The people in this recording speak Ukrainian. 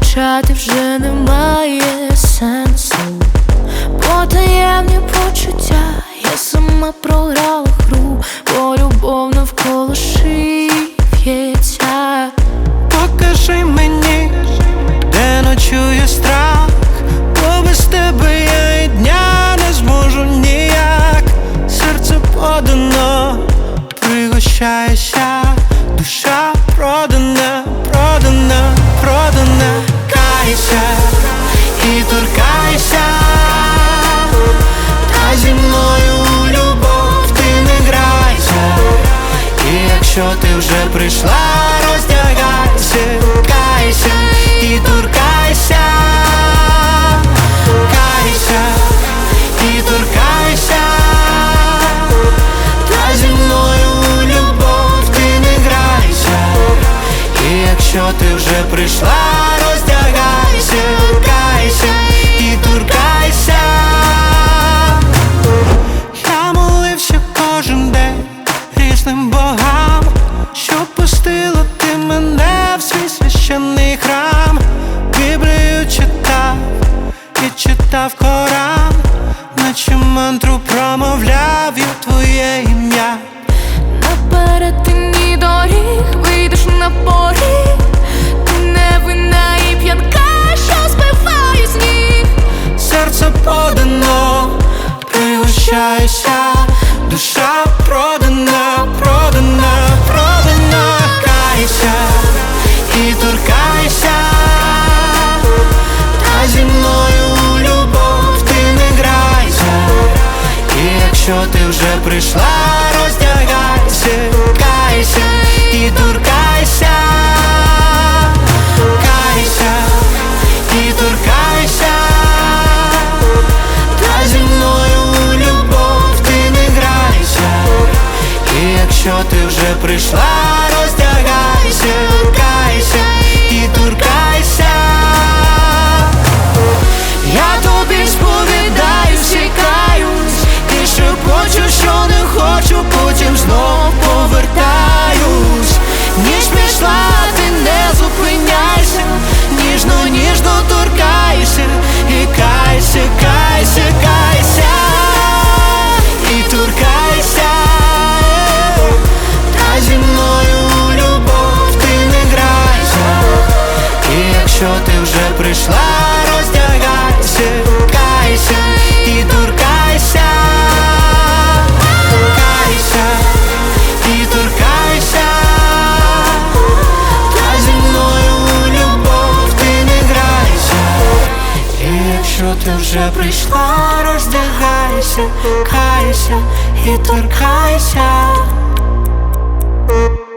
мовчати вже немає сенсу. Потаємні почуття, я сама програла гру, бо любов навколо шиється. Покажи мені, де ночує страх, бо без тебе я і дня не зможу ніяк. Серце подано, пригощаєшся, душа продана, продана, продана. Кайся і торкайся, та зі мною у любов ти не грайся. І якщо ти вже прийшла, роздягайся, кайся і торкайся, кайся і торкайся, та зі мною у любов ти не грайся. І якщо ти вже прийшла, роздягайся, кайся і торкайся. Я молився кожен день різним богам, щоб пустила ти мене в свій священний храм. Біблію читав і читав Коран, наче мантру промовляв я твоє ім'я. На перетині доріг вийдеш на поріг, ти невинна і п'янка, що збиває з ніг. Серце подано, пригощайся, душа продана, продана, продана. Кайся і торкайся, та зі мною у любов ти не грайся. І якщо ти вже прийшла, роздягайся, кайся і торкайся, кайся і торкайся, та зі мною у любов ти не грайся. І якщо ти вже прийшла, роздягайся, кайся і торкайся. Я тобі сповідаюсь і каюсь, і шепочу, що не хочу, потім знов повертаюсь. Ніж пішла, ти не зупиняйся, ніжно, ніжно торкайся, і кайся, кайся, кайся, і торкайся, та зі мною у любов ти не грайся. І якщо ти вже прийшла, роздягайся, кайся і торкайся, кайся і торкайся, та зі мною у любов ти не грайся. І якщо ти вже прийшла, роздягайся, кайся і торкайся.